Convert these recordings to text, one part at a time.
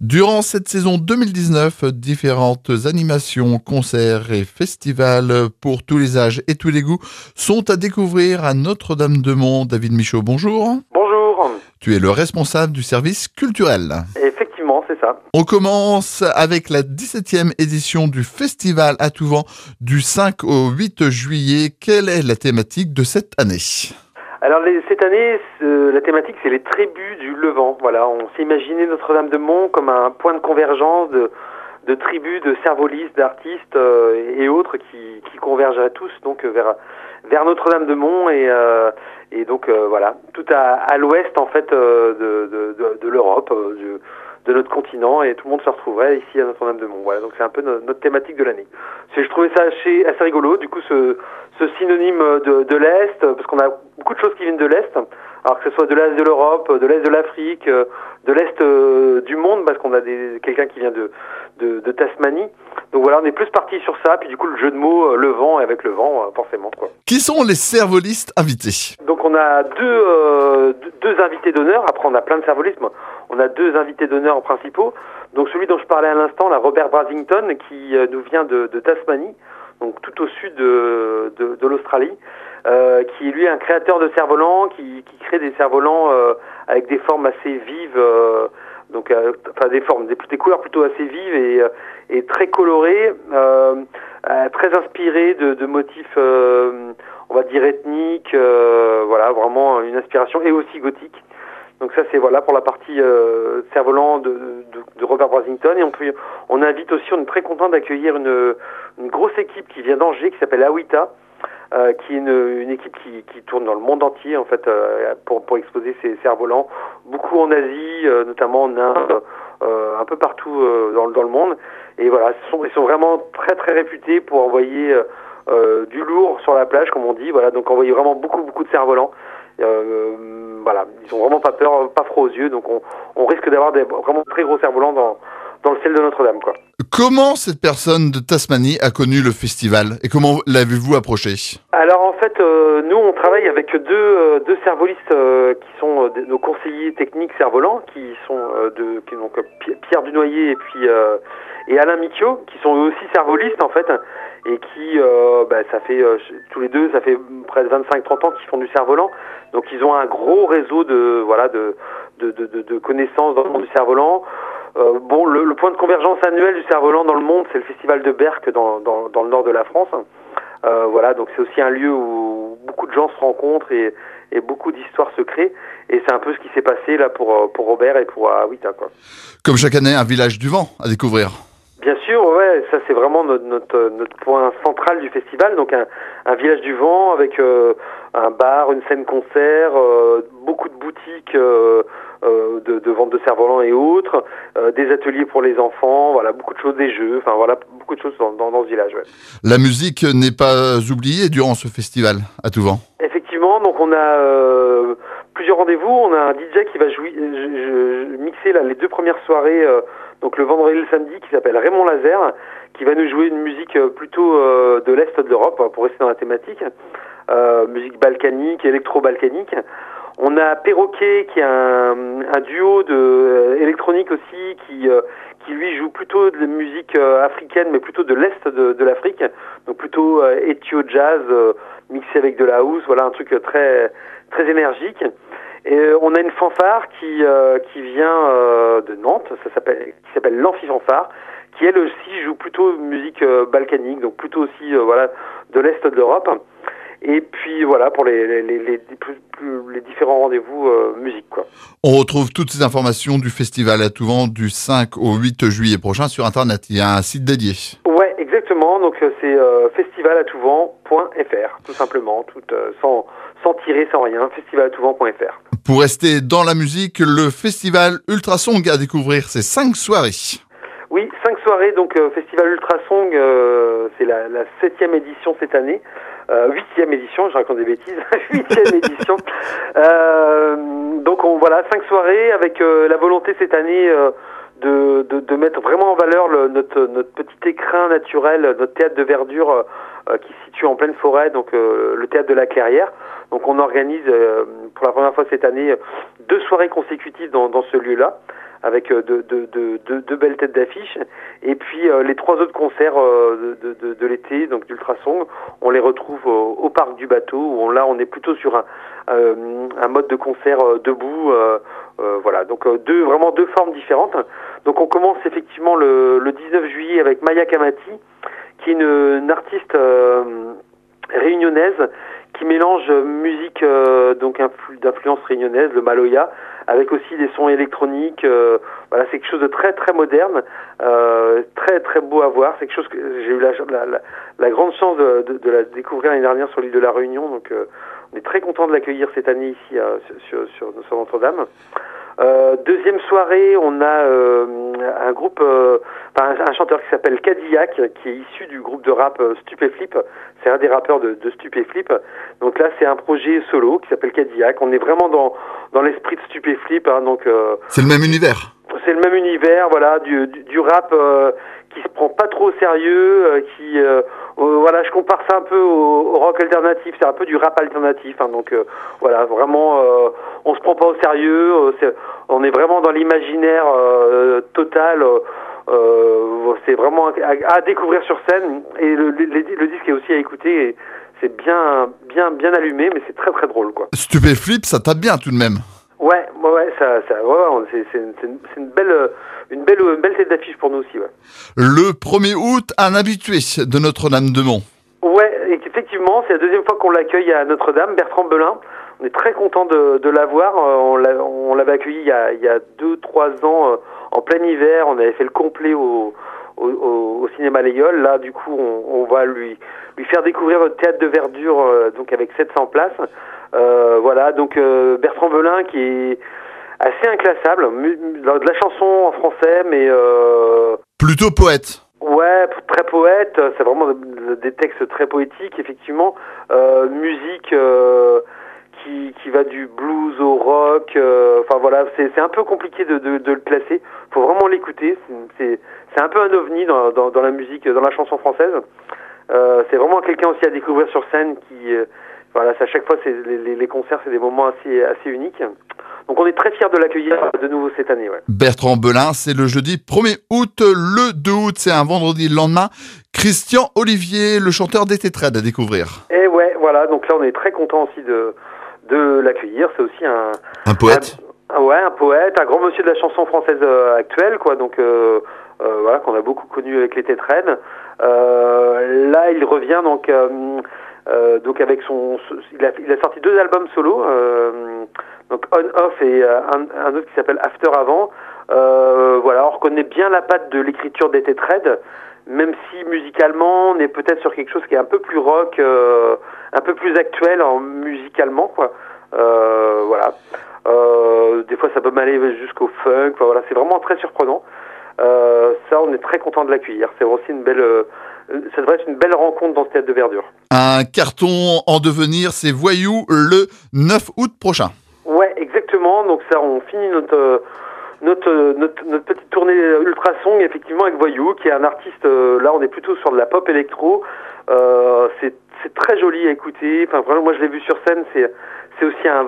Durant cette saison 2019, différentes animations, concerts et festivals pour tous les âges et tous les goûts sont à découvrir à Notre-Dame-de-Mont. David Michaud, bonjour. Bonjour. Tu es le responsable du service culturel. Effectivement, c'est ça. On commence avec la 17e édition du Festival à tout vent du 5 au 8 juillet. Quelle est la thématique de cette année ? Alors cette année, la thématique c'est les tribus du Levant. Voilà, on s'est imaginé Notre-Dame-de-Mont comme un point de convergence de tribus, de cervolistes, d'artistes et autres qui convergeraient tous donc vers Notre-Dame-de-Mont et donc voilà, tout à l'ouest en fait de l'Europe, de notre continent, et tout le monde se retrouverait ici à Notre-Dame-de-Mont. Voilà, donc c'est un peu notre thématique de l'année. Je trouvais ça assez rigolo, du coup ce synonyme de l'Est, parce qu'on a beaucoup de choses qui viennent de l'Est, alors que ce soit de l'Est de l'Europe, de l'Est de l'Afrique, de l'Est du monde, parce qu'on a quelqu'un qui vient de Tasmanie. Donc voilà, on est plus parti sur ça, puis du coup le jeu de mots, le vent, avec le vent, forcément, quoi. Qui sont les cervolistes invités ? Donc on a deux invités d'honneur. Après on a plein de cervolistes. On a deux invités d'honneur principaux. Donc celui dont je parlais à l'instant, la Robert Brasington, qui nous vient de Tasmanie, donc tout au sud de l'Australie, qui est lui un créateur de cerfs-volants, qui crée des cerfs-volants avec des formes assez vives, des couleurs plutôt assez vives et très colorées, très inspirées de motifs, on va dire ethniques, voilà, vraiment une inspiration, et aussi gothique. Donc ça c'est voilà pour la partie cerf-volant de Robert Brasington, et on invite aussi, on est très content d'accueillir une grosse équipe qui vient d'Angers, qui s'appelle Awita, qui est une équipe qui tourne dans le monde entier en fait, pour exposer ses cerfs-volants, beaucoup en Asie, notamment en Inde, un peu partout dans le monde. Et voilà, ils sont vraiment très très réputés pour envoyer du lourd sur la plage, comme on dit. Voilà, donc envoyer vraiment beaucoup de cerfs-volants. Voilà, ils ont vraiment pas peur, pas froid aux yeux, donc on risque d'avoir vraiment très gros cerfs-volants dans le ciel de Notre-Dame, quoi. Comment cette personne de Tasmanie a connu le festival et comment l'avez-vous approché ? Alors en fait, nous on travaille avec deux cervolistes qui sont nos conseillers techniques cerfs-volants, qui sont donc Pierre Dunoyer et Alain Michiot, qui sont eux aussi cervolistes en fait, et qui ça fait tous les deux, ça fait près de 25-30 ans qu'ils font du cerf-volant. Donc ils ont un gros réseau de connaissances dans le monde du cerf-volant. Le point de convergence annuel du cerf-volant dans le monde, c'est le festival de Berck dans le nord de la France. Voilà, donc c'est aussi un lieu où beaucoup de gens se rencontrent et beaucoup d'histoires se créent. Et c'est un peu ce qui s'est passé là pour Robert et pour Awita, quoi. Comme chaque année, un village du vent à découvrir. Bien sûr, ouais, ça c'est vraiment notre point central du festival. Donc un village du vent avec un bar, une scène concert, beaucoup de boutiques de vente de cerfs-volants et autres, des ateliers pour les enfants, voilà, beaucoup de choses, des jeux, enfin voilà, beaucoup de choses dans ce village. Ouais. La musique n'est pas oubliée durant ce festival à tout vent. Effectivement, donc on a plusieurs rendez-vous. On a un DJ qui va mixer les deux premières soirées, donc le vendredi et le samedi, qui s'appelle Raymond Laser, qui va nous jouer une musique plutôt de l'Est de l'Europe, pour rester dans la thématique, musique balkanique, électro-balkanique. On a Perroquet, qui est un duo électronique aussi, qui lui joue plutôt de la musique africaine, mais plutôt de l'Est de l'Afrique, donc plutôt ethio jazz, mixé avec de la house, voilà, un truc très très énergique. Et on a une fanfare qui vient de Nantes, qui s'appelle l'Amphi-Fanfare, qui elle aussi joue plutôt musique balkanique, donc plutôt aussi de l'Est de l'Europe. Et puis voilà pour les différents rendez-vous musique, quoi. On retrouve toutes ces informations du festival à tout vent du 5 au 8 juillet prochain sur internet. Il y a un site dédié. Ouais, exactement. Donc c'est festivalatouvent.fr, tout simplement, sans tirer, sans rien. Festivalatouvent.fr. Pour rester dans la musique, le festival Ultrasong à découvrir ses 5 soirées. Oui, 5 soirées, donc Festival Ultrasong, c'est la 7e édition cette année. 8e édition, je raconte des bêtises, 8e édition. Donc 5 soirées avec la volonté cette année de mettre vraiment en valeur notre petit écrin naturel, notre théâtre de verdure qui se situe en pleine forêt, donc le théâtre de la Clairière. Donc on organise pour la première fois cette année 2 soirées consécutives dans ce lieu-là, avec de belles têtes d'affiche. Et puis les 3 autres concerts de l'été, donc d'Ultrasong, on les retrouve au parc du bateau, où là on est plutôt sur un mode de concert debout. Voilà, donc vraiment deux formes différentes. Donc on commence effectivement le 19 juillet avec Maya Kamati, qui est une artiste réunionnaise qui mélange musique donc d'influence réunionnaise, le maloya, avec aussi des sons électroniques. Voilà, c'est quelque chose de très très moderne, très très beau à voir. C'est quelque chose que j'ai eu la grande chance de la découvrir l'année dernière sur l'île de la Réunion. Donc on est très content de l'accueillir cette année ici sur Notre-Dame. Deuxième soirée, on a un groupe, un chanteur qui s'appelle Cadillac, qui est issu du groupe de rap Stupéflip. C'est un des rappeurs de Stupéflip. Donc là, c'est un projet solo qui s'appelle Cadillac. On est vraiment dans l'esprit de Stupéflip. Hein, donc c'est le même univers. C'est le même univers, voilà, du rap qui se prend pas trop au sérieux, voilà, je compare ça un peu au rock alternatif, c'est un peu du rap alternatif, hein, donc voilà, vraiment, on se prend pas au sérieux, on est vraiment dans l'imaginaire total, c'est vraiment à découvrir sur scène, et le disque est aussi à écouter, et c'est bien allumé, mais c'est très très drôle, quoi. Stupéflip, ça tape bien tout de même. Ouais, c'est une belle tête d'affiche pour nous aussi, ouais. Le 1er août, un habitué de Notre-Dame-de-Mont. Ouais, effectivement, c'est la deuxième fois qu'on l'accueille à Notre-Dame, Bertrand Belin. On est très content de l'avoir. On l'avait accueilli il y a 2-3 ans en plein hiver. On avait fait le complet au cinéma Léole. Là, du coup, on va lui faire découvrir notre théâtre de verdure, donc avec 700 places. Voilà, donc Bertrand Belin qui est assez inclassable, de la chanson en français, mais plutôt poète. Ouais, très poète. C'est vraiment des textes très poétiques, effectivement. Musique qui va du blues au rock. Enfin voilà, c'est un peu compliqué de le classer. Faut vraiment l'écouter. C'est un peu un ovni dans la musique, dans la chanson française. C'est vraiment quelqu'un aussi à découvrir sur scène qui voilà, à chaque fois, les concerts, c'est des moments assez uniques. Donc on est très fiers de l'accueillir de nouveau cette année. Ouais. Bertrand Belin, c'est le jeudi 1er août. Le 2 août, c'est un vendredi le lendemain. Christian Olivier, le chanteur des Tétraides, à découvrir. Et ouais, voilà, donc là on est très content aussi de l'accueillir. C'est aussi un poète. Un poète, un grand monsieur de la chanson française actuelle, quoi. Donc voilà, qu'on a beaucoup connu avec les Tétraides. Là, il revient donc avec il a sorti 2 albums solo, donc On Off et un autre qui s'appelle After Avant. Voilà, on reconnaît bien la patte de l'écriture des Tétraides, même si musicalement on est peut-être sur quelque chose qui est un peu plus rock, un peu plus actuel musicalement, quoi. Voilà. Des fois ça peut m'aller jusqu'au funk. Enfin, voilà, c'est vraiment très surprenant. Ça, on est très content de l'accueillir. C'est aussi ça devrait être une belle rencontre dans ce théâtre de verdure. Un carton en devenir, c'est Voyou le 9 août prochain. Ouais, exactement. Donc ça, on finit notre petite tournée Ultrasong, effectivement, avec Voyou, qui est un artiste. Là, on est plutôt sur de la pop électro. C'est très joli à écouter. Enfin, vraiment, moi, je l'ai vu sur scène. C'est aussi un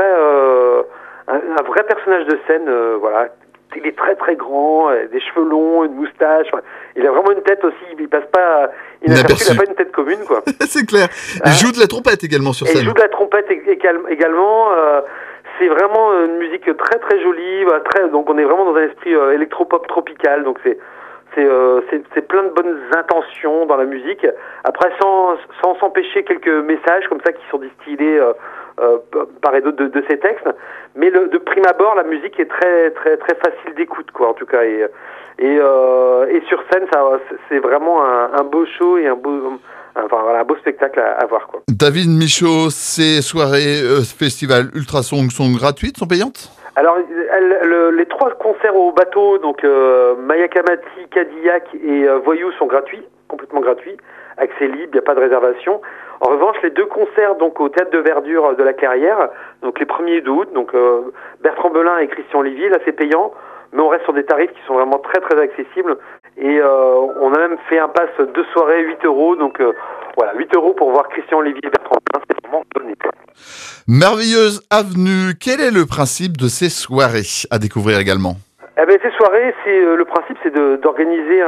vrai personnage de scène. Voilà. Il est très très grand, des cheveux longs, une moustache. Il a vraiment une tête aussi. Il passe pas inaperçu. Il n'a pas une tête commune, quoi. C'est clair. Il joue de la trompette également sur scène. Il joue de la trompette également. C'est vraiment une musique très très jolie. Voilà, donc on est vraiment dans un esprit électropop tropical. Donc c'est plein de bonnes intentions dans la musique. Après, sans s'empêcher quelques messages comme ça qui sont distillés par et d'autre de ces textes. Mais de prime abord, la musique est très très très facile d'écoute, quoi, en tout cas. Et sur scène, c'est vraiment un beau show et un beau spectacle à voir, quoi. David Michaud, ces soirées festival Ultrasong sont gratuites, sont payantes? Alors, les 3 concerts au bateau, donc Maya Kamati, Cadillac et Voyou sont gratuits, complètement gratuits, accès libre, il n'y a pas de réservation. En revanche, les 2 concerts donc au théâtre de verdure de la Carrière, donc les 1er et 2 août, donc Bertrand Belin et Christian Olivier, là c'est payant, mais on reste sur des tarifs qui sont vraiment très très accessibles. Et on a même fait un pass 2 soirées 8 €, donc voilà, 8 € pour voir Christian Olivier et Bertrand Belin, c'est vraiment donné, quoi. Merveilleuse avenue, quel est le principe de ces soirées à découvrir également? Eh ben, ces soirées, le principe, c'est d'organiser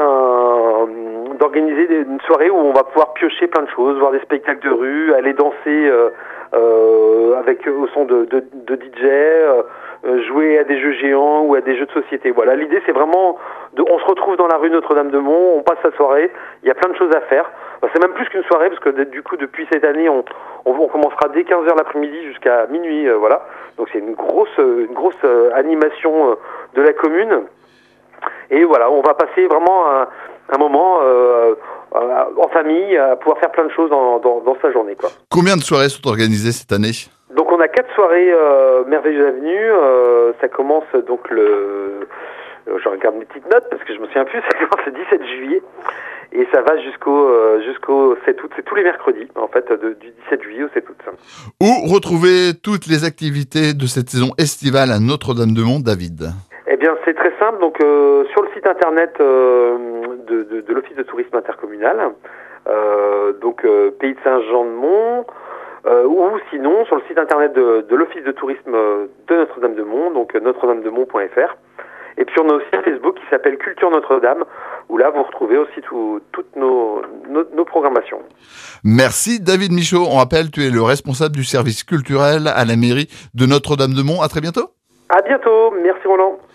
une soirée où on va pouvoir piocher plein de choses, voir des spectacles de rue, aller danser avec au son de DJ, jouer à des jeux géants ou à des jeux de société. Voilà, l'idée, c'est vraiment on se retrouve dans la rue Notre-Dame-de-Mont, on passe la soirée, il y a plein de choses à faire. C'est même plus qu'une soirée parce que du coup, depuis cette année, on commencera dès 15h l'après-midi jusqu'à minuit, voilà. Donc c'est une grosse animation de la commune. Et voilà, on va passer vraiment un moment en famille à pouvoir faire plein de choses dans sa journée, quoi. Combien de soirées sont organisées cette année? Donc on a 4 soirées Merveilleuse Avenue. Ça commence donc je regarde mes petites notes parce que je me souviens plus, ça commence le 17 juillet. Et ça va jusqu'au 7 août. C'est tous les mercredis, en fait, du 17 juillet au 7 août. Où retrouver toutes les activités de cette saison estivale à Notre-Dame-de-Mont, David? Eh bien, c'est très simple. Donc, sur le site internet de l'Office de tourisme intercommunal, Pays de Saint-Jean-de-Mont, ou sinon sur le site internet de l'Office de tourisme de Notre-Dame-de-Mont, donc notre-dame-de-mont.fr. Et puis on a aussi un Facebook qui s'appelle Culture Notre-Dame, où là vous retrouvez aussi toutes nos programmations. Merci David Michaud. On rappelle, tu es le responsable du service culturel à la mairie de Notre-Dame-de-Mont. À très bientôt. À bientôt. Merci Roland.